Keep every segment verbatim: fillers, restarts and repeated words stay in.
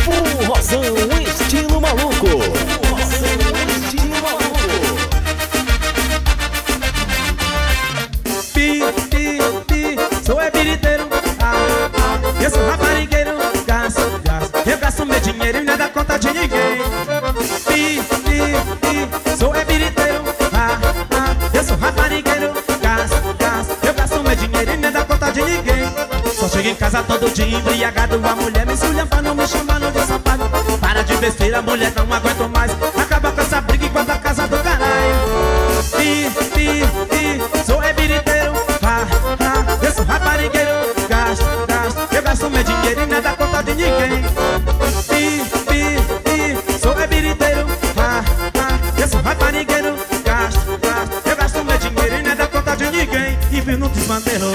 Forrozão estilo maluco. Forrozão estilo maluco. Pi, pi, pi, sou é biriteiro. Ah, ah, eu sou raparigueiro. Gasto, gasto, eu gasto meu dinheiro e não é da conta de ninguém. Pi, pi, pi, sou é biriteiro. Ah, ah, eu sou raparigueiro. Gasto, gasto, eu gasto meu dinheiro e não é da conta de ninguém. Só chego em casa todo dia embriagado, a mulher me esculhambando, me chamando de safado. Para de besteira, mulher, não aguento mais. Acaba com essa briga e guarda a casa do caralho. Pi, pi, pi, sou é biriteiro. Ah, ah, eu sou raparigueiro. Gasto, gasto, eu gasto meu dinheiro e não é da conta de ninguém. Pi, pi, pi, sou é biriteiro. Ah, ah, eu sou raparigueiro. Gasto, gasto, eu gasto meu dinheiro e não é da conta de ninguém. E vi no desmantelou.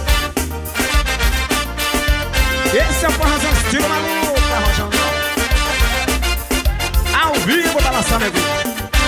Esse é o Forrozão estilo maluco, Forrozão. Ao vivo, balançando, meu filho.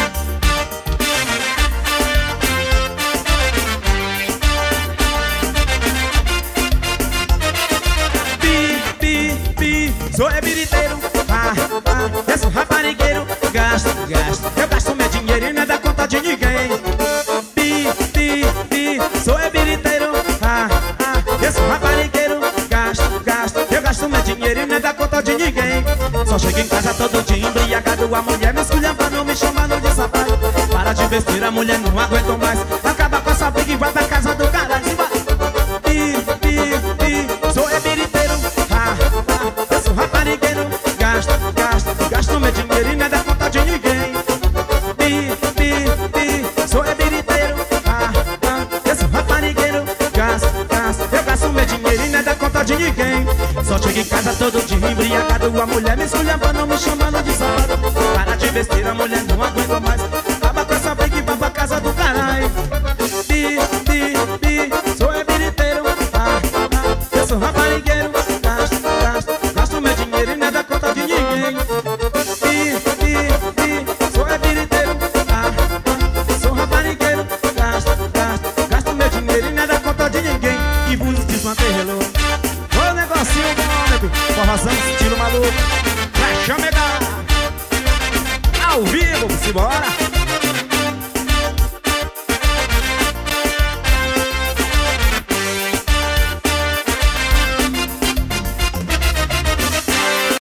Pi, pi, pi, sou é biriteiro. Ah, ah, eu sou raparigueiro. Gasto, gasto, eu gasto meu dinheiro e não é da conta de ninguém. Pi, pi, pi, sou é biriteiro. Ah, ah, eu sou raparigueiro. Gasto, gasto, eu gasto meu dinheiro e não é da conta de ninguém. Só chego em casa todo dia embriagado, a mulher me esculhambando, me chamando de safado. Para de besteira, a mulher não aguento mais. Acaba com essa briga e vai pra casa do caralho. Pi, pi, pi, sou é biriteiro. Ah, ah, eu sou raparigueiro. Gasto, gasto, gasto meu dinheiro e não é da conta de ninguém. Pi, pi, pi, sou é biriteiro. Ah, ah, eu sou raparigueiro. Gasto, gasto, eu gasto meu dinheiro e não é da conta de ninguém. Só chego em casa todo dia embriagado, a mulher me esculhambando, me chamando de safado. Para de besteira, a mulher não aguento mais. Acaba com essa briga e vai pra casa do caralho. Pi, pi, pi, sou é biriteiro. Ah, ah, eu sou raparigueiro. Gasto, gasto, gasto meu dinheiro e não é da conta de ninguém. Pi, pi, pi, sou é biriteiro. Ah, ah, sou raparigueiro. Gasto, gasto, gasto meu dinheiro e não é da conta de ninguém. E vos desmantelou. Ô negocinho bom, meu filho. Forrozão estilo maluco. Pra chamegar. Ao vivo, simbora.